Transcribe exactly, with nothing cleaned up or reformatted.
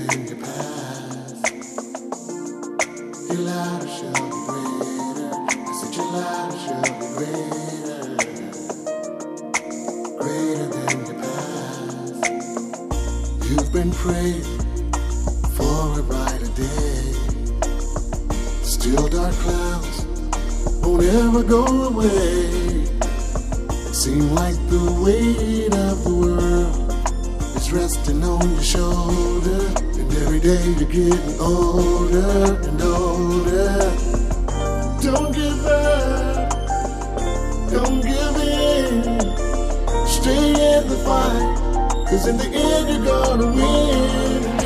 than your past. Your light shall be greater. I said your light shall be greater. Greater than your past. You've been praying for a brighter day. Still dark clouds won't ever go away. Seem like the weight of the world is resting on your shoulder, and every day you're getting older and older. Don't give up, don't give in, stay in the fight, 'cause in the end you're gonna win.